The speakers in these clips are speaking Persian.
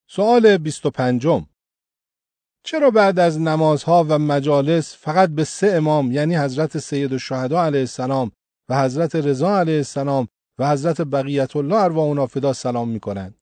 سوال 25. چرا بعد از نمازها و مجالس فقط به 3 امام یعنی حضرت سیدالشهدا علیه السلام و حضرت رضا علیه السلام و حضرت بقیت الله ارواحنا فدا سلام می‌کنند؟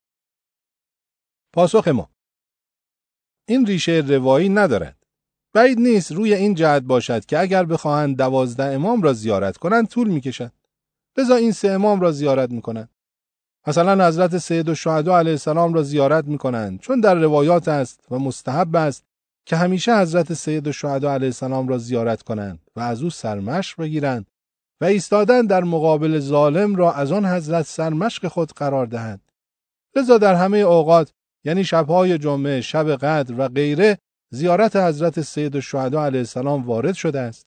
پاسخ ما: این ریشه روایی ندارد. بعید نیست روی این جهت باشد که اگر بخواهند 12 امام را زیارت کنند طول می‌کشد. لذا این 3 امام را زیارت می‌کنند. مثلا حضرت سیدالشهدا علیه السلام را زیارت می‌کنند چون در روایات است و مستحب است که همیشه حضرت سیدالشهدا علیه السلام را زیارت کنند و از او سرمشق بگیرند و ایستادن در مقابل ظالم را از آن حضرت سرمشق خود قرار دهند. لذا در همه اوقات یعنی شب‌های جمعه، شب قدر و غیره زیارت حضرت سیدالشهدا علیه السلام وارد شده است.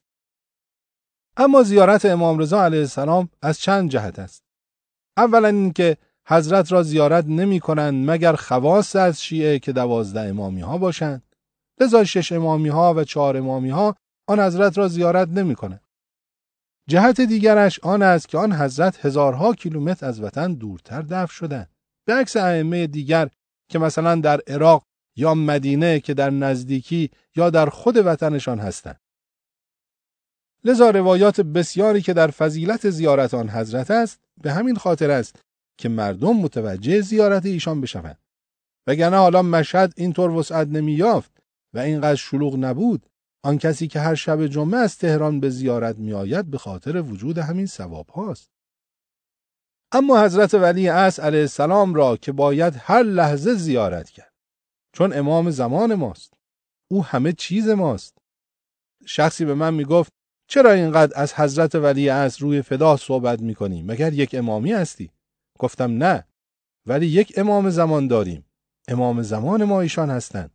اما زیارت امام رضا علیه السلام از چند جهت است. اولا اینکه حضرت را زیارت نمی کنند مگر خواص از شیعه که 12 امامی ها باشند. لذا 6 امامی ها و 4 امامی ها آن حضرت را زیارت نمی کنند. جهت دیگرش آن است که آن حضرت هزارها کیلومتر از وطن دورتر دفن شدند. به عکس ائمه دیگر که مثلا در عراق یا مدینه که در نزدیکی یا در خود وطنشان هستند. لذا روایات بسیاری که در فضیلت زیارت آن حضرت است به همین خاطر است که مردم متوجه زیارت ایشان بشوند. وگرنه حالا مشهد اینطور وسعت نمی یافت و اینقدر شلوغ نبود. آن کسی که هر شب جمعه از تهران به زیارت می آید به خاطر وجود همین ثواب هاست. اما حضرت ولی عصر علیه السلام را که باید هر لحظه زیارت کرد، چون امام زمان ماست، او همه چیز ماست. شخصی به من می گفت چرا اینقدر از حضرت ولی عصر روی فدا صحبت می کنی؟ مگر یک امامی هستی؟ گفتم نه، ولی یک امام زمان داریم. امام زمان ما ایشان هستند.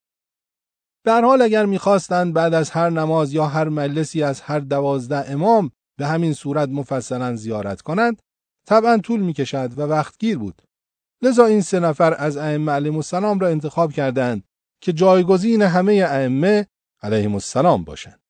به هر حال اگر می‌خواستند بعد از هر نماز یا هر مجلسی از هر 12 امام به همین صورت مفصلا زیارت کنند، طبعا طول می‌کشد و وقتگیر بود. لذا این 3 نفر از ائمه علیهم السلام را انتخاب کردند که جایگزین همه ائمه علیهم السلام باشند.